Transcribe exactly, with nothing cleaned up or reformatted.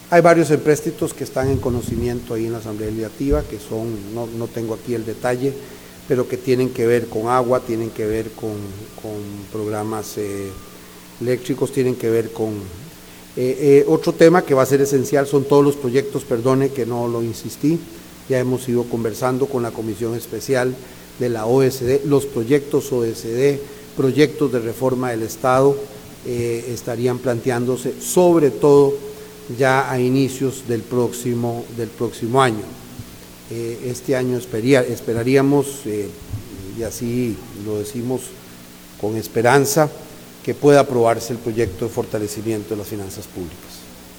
Hay varios empréstitos que están en conocimiento ahí en la Asamblea Legislativa, que son, no, no tengo aquí el detalle, pero que tienen que ver con agua, tienen que ver con, con programas eh, eléctricos, tienen que ver con... Eh, eh, otro tema que va a ser esencial son todos los proyectos, perdone que no lo insistí, ya hemos ido conversando con la Comisión Especial de la O E C D, los proyectos O E C D, proyectos de reforma del Estado, eh, estarían planteándose sobre todo ya a inicios del próximo, del próximo año. Eh, este año espería, esperaríamos, eh, y así lo decimos con esperanza, que pueda aprobarse el proyecto de fortalecimiento de las finanzas públicas.